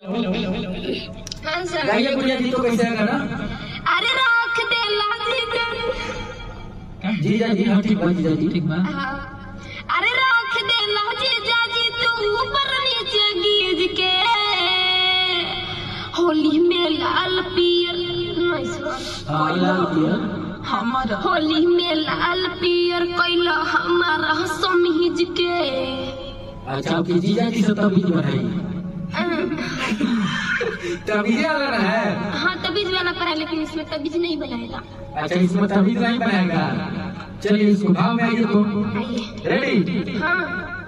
हाँ सर। गाइए गुड़िया जी तो कैसे आएगा ना? अरे रख दे जीजा। जीजा जी हाँ ठीक बा जीजा जी ठीक बा। अरे रख दे जीजा जी तू ऊपर नीचे गीज के होली में लाल पियर लाल पियर हमारा होली में लाल पियर कैला हमारा समीज के। अच्छा आपकी जीजा की सब तमीज बनाई तमीज वाला है। हाँ तमीज वाला पर है लेकिन इसमें तमीज नहीं बनाएगा। अच्छा इसमें तमीज नहीं बनाएगा। चलिए इसको भाव में आइए तो रेडी। हाँ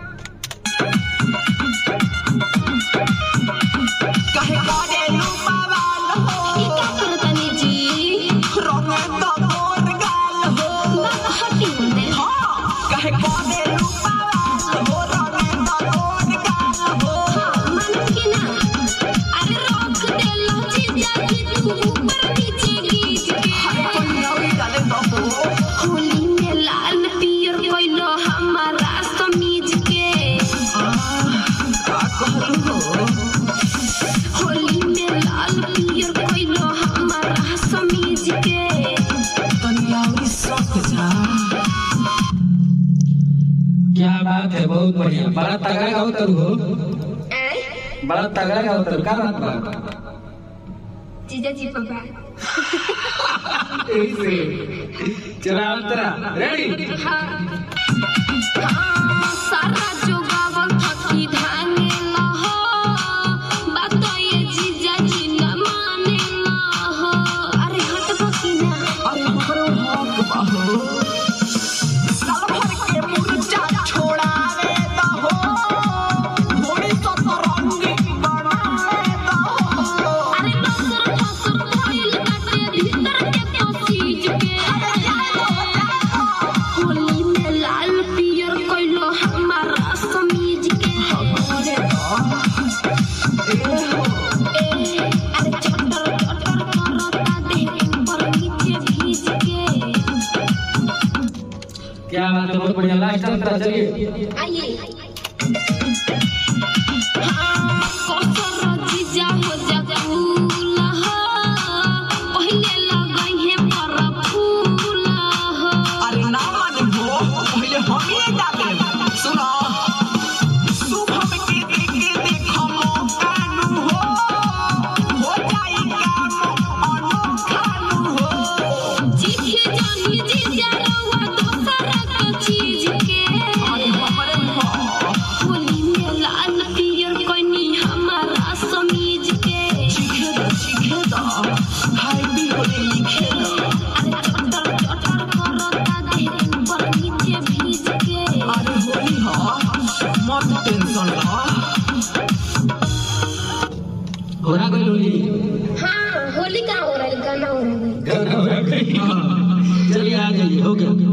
कहे करे रूपावाल हो ये क्या करता नी जी रंगे तो गोद गाल हो हटी दे। कहे करे रूपावाल हो रंगे तो गोद गाल हो मालूम की ना अरे रख दे जीजा जी तू ऊपर नीचे गीज के कोई डाले तो हो होली में लाल पियर कैला हमारा समीज के। का कहलू हो होली में लाल पियर कैला हमारा समीज के। तनियावी सक जा क्या बात है बहुत बढ़िया। बड़ा तगड़ा गाओ तरु हो बड़ा तगड़ा गाओ तरु का बात बा जीजा जी पापा ऐसे चला अंतरा रेडी। हाँ सारा जो गावल थकी धाने ना हो बात ये जीजा जी न माने ना हो। अरे हट बकी ना अरे हमरो हक बहो साल भर के मुर्जा छोड़ावे तो हो थोड़ी तो रंगी बनावे तो हो अरे नसर फसर भइल बाटे भीतर के पसीज के। होली में लाल पियर कैलो हमारा समीज के। अरे चटर चटर करता देह ऊपर नीचे भीज के। क्या बात है बहुत बढ़िया। लास्ट अंतरा चलिए। आइए कोसर जीजा हो जा फूल हो पहले लगई है पर फूल हो। अरे ना मन हो पहले हम ये डाले सुनो शुभम के देखे देखो कानू हो जाई काम अनोखानू हो जीखे जानी जीजा रवा दोसर के चीज के। अरे हमरे हो होली में लाल पियर कोनी हमारा समीज के। सीखे दो हाय भी होली लिखे दो अरे चटर चटर करता देह ऊपर नीचे भीज के। अरे होली हो मत टेंशन लो हो रहा कोई होली हाँ होली का हो रहा है गाना हो रहा है। गाना हो रहा है। चलिए आ जाइए हो गया।